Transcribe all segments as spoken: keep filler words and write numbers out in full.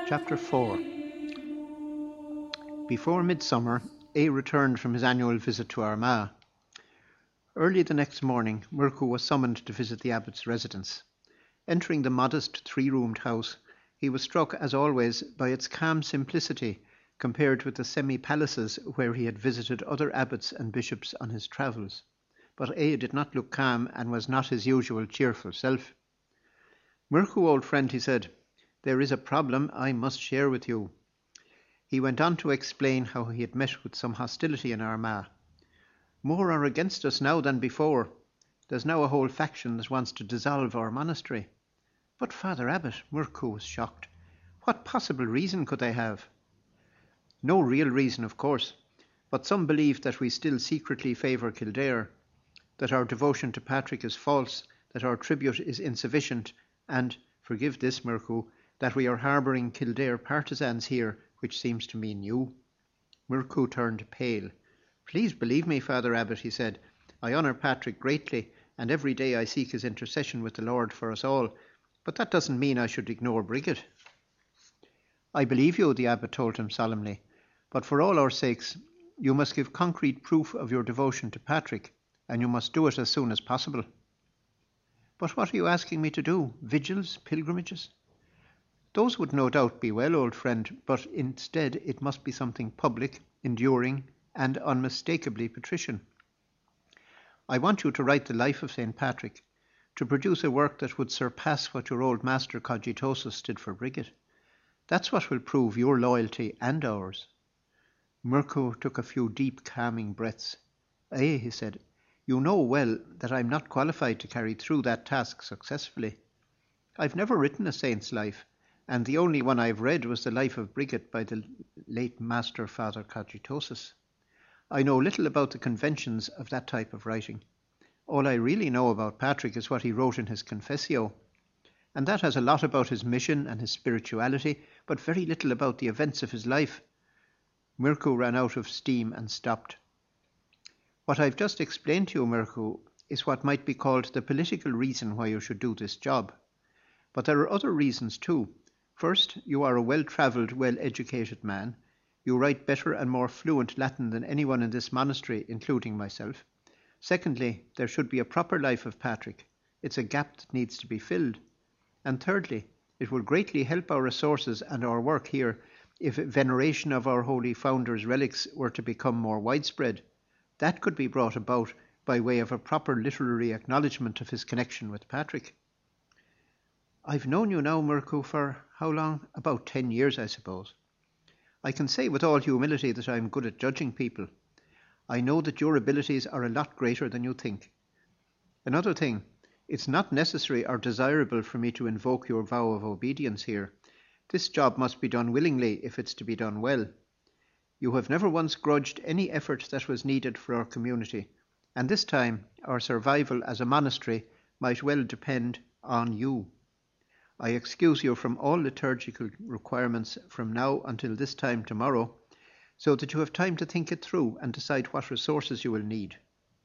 Chapter four. Before midsummer, A returned from his annual visit to Armagh. Early the next morning, Murchú was summoned to visit the abbot's residence. Entering the modest three-roomed house, he was struck, as always, by its calm simplicity compared with the semi-palaces where he had visited other abbots and bishops on his travels. But A did not look calm and was not his usual cheerful self. "Murchú, old friend," he said, "there is a problem I must share with you." He went on to explain how he had met with some hostility in Armagh. "More are against us now than before. There's now a whole faction that wants to dissolve our monastery." "But, Father Abbot," Murchú was shocked, "what possible reason could they have?" "No real reason, of course, but some believe that we still secretly favour Kildare, that our devotion to Patrick is false, that our tribute is insufficient, and, forgive this, Murchú, that we are harbouring Kildare partisans here, which seems to mean you." Murchú turned pale. "Please believe me, Father Abbot," he said. "I honour Patrick greatly, and every day I seek his intercession with the Lord for us all, but that doesn't mean I should ignore Brigid." "I believe you," the abbot told him solemnly, "but for all our sakes, you must give concrete proof of your devotion to Patrick, and you must do it as soon as possible." "But what are you asking me to do? Vigils, pilgrimages?" "Those would no doubt be well, old friend, but instead it must be something public, enduring, and unmistakably patrician. I want you to write the life of Saint Patrick, to produce a work that would surpass what your old master Cogitosus did for Brigid. That's what will prove your loyalty and ours." Murchú took a few deep, calming breaths. "Eh," he said, "you know well that I'm not qualified to carry through that task successfully. I've never written a saint's life, and the only one I've read was the life of Brigid by the late Master Father Cogitosus. I know little about the conventions of that type of writing. All I really know about Patrick is what he wrote in his Confessio, and that has a lot about his mission and his spirituality, but very little about the events of his life." Murchú ran out of steam and stopped. "What I've just explained to you, Murchú, is what might be called the political reason why you should do this job. But there are other reasons too. First, you are a well-travelled, well-educated man. You write better and more fluent Latin than anyone in this monastery, including myself. Secondly, there should be a proper life of Patrick. It's a gap that needs to be filled. And thirdly, it will greatly help our resources and our work here if veneration of our holy founder's relics were to become more widespread. That could be brought about by way of a proper literary acknowledgement of his connection with Patrick." "I've known you now, Murchú, for how long? About ten years, I suppose. I can say with all humility that I'm good at judging people. I know that your abilities are a lot greater than you think. Another thing, it's not necessary or desirable for me to invoke your vow of obedience here. This job must be done willingly if it's to be done well. You have never once grudged any effort that was needed for our community, and this time our survival as a monastery might well depend on you. I excuse you from all liturgical requirements from now until this time tomorrow, so that you have time to think it through and decide what resources you will need."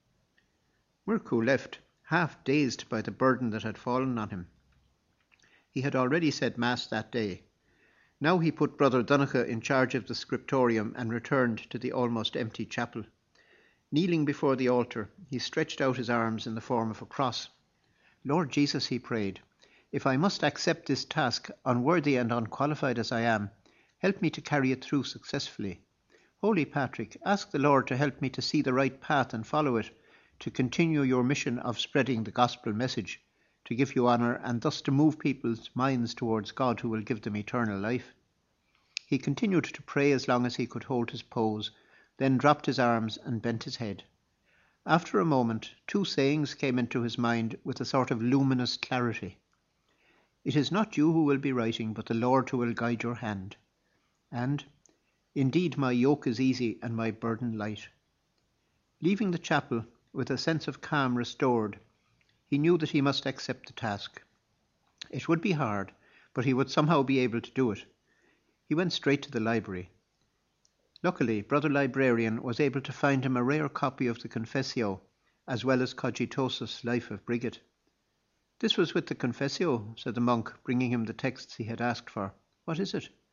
Murchú left, half dazed by the burden that had fallen on him. He had already said Mass that day. Now he put Brother Donogh in charge of the scriptorium and returned to the almost empty chapel. Kneeling before the altar, he stretched out his arms in the form of a cross. "Lord Jesus," he prayed, "if I must accept this task, unworthy and unqualified as I am, help me to carry it through successfully. Holy Patrick, ask the Lord to help me to see the right path and follow it, to continue your mission of spreading the gospel message, to give you honour, and thus to move people's minds towards God who will give them eternal life." He continued to pray as long as he could hold his pose, then dropped his arms and bent his head. After a moment, two sayings came into his mind with a sort of luminous clarity. "It is not you who will be writing, but the Lord who will guide your hand." And, "Indeed, my yoke is easy and my burden light." Leaving the chapel with a sense of calm restored, he knew that he must accept the task. It would be hard, but he would somehow be able to do it. He went straight to the library. Luckily, Brother Librarian was able to find him a rare copy of the Confessio, as well as Cogitosus' Life of Brigid. "This was with the Confessio," said the monk, bringing him the texts he had asked for. "What is it?"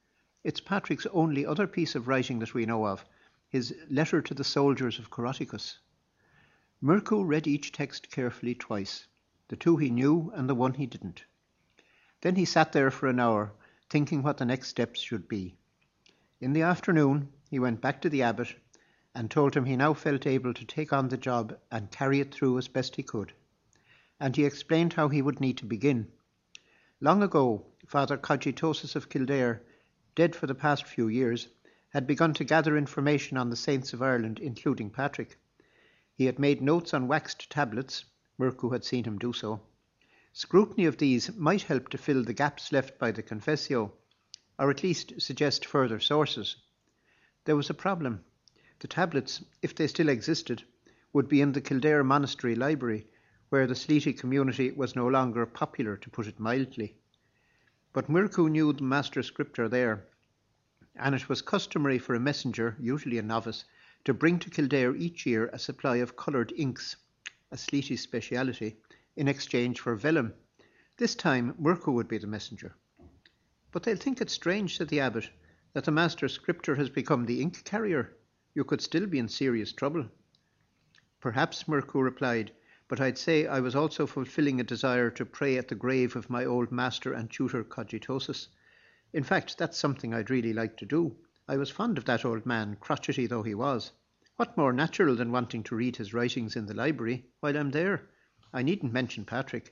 It's Patrick's only other piece of writing that we know of, his letter to the soldiers of Coroticus. Mirko read each text carefully twice, the two he knew and the one he didn't. Then he sat there for an hour, thinking what the next steps should be. In the afternoon, he went back to the abbot and told him he now felt able to take on the job and carry it through as best he could. And he explained how he would need to begin. Long ago, Father Cogitosus of Kildare, dead for the past few years, had begun to gather information on the saints of Ireland, including Patrick. He had made notes on waxed tablets. Mirko had seen him do so. Scrutiny of these might help to fill the gaps left by the Confessio, or at least suggest further sources. There was a problem. The tablets, if they still existed, would be in the Kildare Monastery Library, where the Sleety community was no longer popular, to put it mildly. But Mirko knew the master scriptor there, and it was customary for a messenger, usually a novice, to bring to Kildare each year a supply of coloured inks, a Sleety speciality, in exchange for vellum. This time Mirko would be the messenger. But they'll think it strange, said the abbot, that the master scriptor has become the ink carrier. You could still be in serious trouble. Perhaps, Mirko replied, but I'd say I was also fulfilling a desire to pray at the grave of my old master and tutor Cogitosus. In fact, that's something I'd really like to do. I was fond of that old man, crotchety though he was. What more natural than wanting to read his writings in the library while I'm there? I needn't mention Patrick.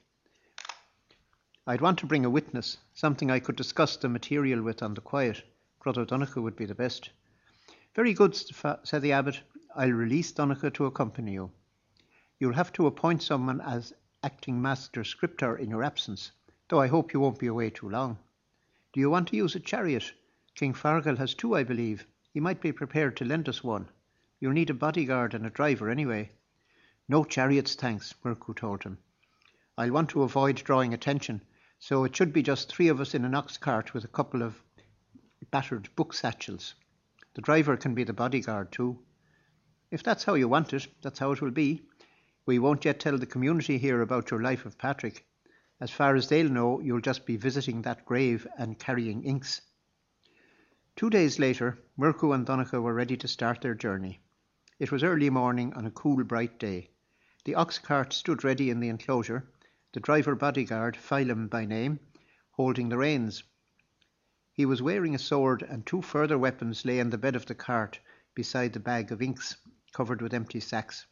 I'd want to bring a witness, something I could discuss the material with on the quiet. Brother Donnacha would be the best. Very good, said the abbot. I'll release Donnacha to accompany you. You'll have to appoint someone as acting master scriptor in your absence, though I hope you won't be away too long. Do you want to use a chariot? King Fargal has two, I believe. He might be prepared to lend us one. You'll need a bodyguard and a driver anyway. No chariots, thanks, Mirko told him. I'll want to avoid drawing attention, so it should be just three of us in an ox cart with a couple of battered book satchels. The driver can be the bodyguard too. If that's how you want it, that's how it will be. We won't yet tell the community here about your life of Patrick. As far as they'll know, you'll just be visiting that grave and carrying inks. Two days later, Mirko and Donnacha were ready to start their journey. It was early morning on a cool, bright day. The ox cart stood ready in the enclosure, the driver bodyguard, Philem by name, holding the reins. He was wearing a sword, and two further weapons lay on the bed of the cart beside the bag of inks, covered with empty sacks.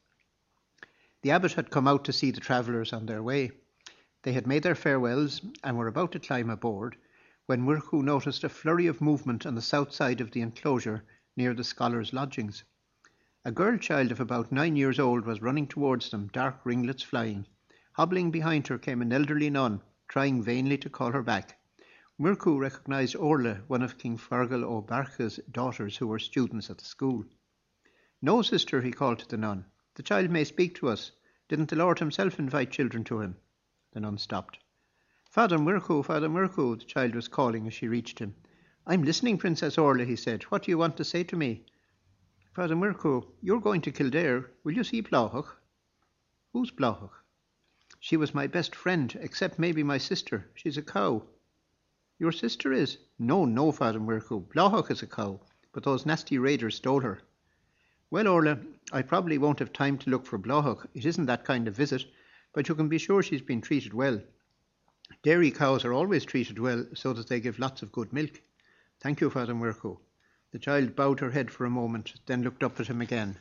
The abbot had come out to see the travellers on their way. They had made their farewells and were about to climb aboard when Mirko noticed a flurry of movement on the south side of the enclosure near the scholars' lodgings. A girl child of about nine years old was running towards them, dark ringlets flying. Hobbling behind her came an elderly nun, trying vainly to call her back. Mirko recognised Orla, one of King Fergal o' Barcha's daughters who were students at the school. No, sister, he called to the nun. The child may speak to us. Didn't the Lord himself invite children to him? The nun stopped. Father Mirko, Father Mirko, the child was calling as she reached him. I'm listening, Princess Orla, he said. What do you want to say to me? Father Mirko, you're going to Kildare. Will you see Blauhoch? Who's Blauhoch? She was my best friend, except maybe my sister. She's a cow. Your sister is? No, no, Father Mirko. Blauhoch is a cow, but those nasty raiders stole her. Well, Orla, I probably won't have time to look for Blauhoch. It isn't that kind of visit, but you can be sure she's been treated well. Dairy cows are always treated well so that they give lots of good milk. Thank you, Father Mirko. The child bowed her head for a moment, then looked up at him again.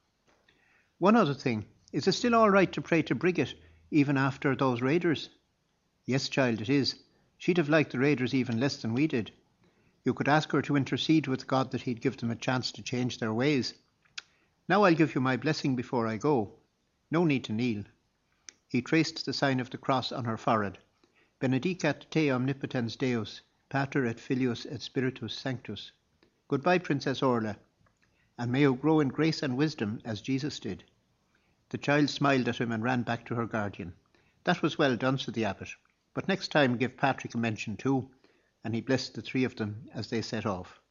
One other thing. Is it still all right to pray to Brigid, even after those raiders? Yes, child, it is. She'd have liked the raiders even less than we did. You could ask her to intercede with God that he'd give them a chance to change their ways. Now I'll give you my blessing before I go. No need to kneel. He traced the sign of the cross on her forehead. Benedicat te omnipotens Deus, Pater et Filius et Spiritus Sanctus. Goodbye, Princess Orla, and may you grow in grace and wisdom as Jesus did. The child smiled at him and ran back to her guardian. That was well done, said the abbot, but next time give Patrick a mention too, and he blessed the three of them as they set off.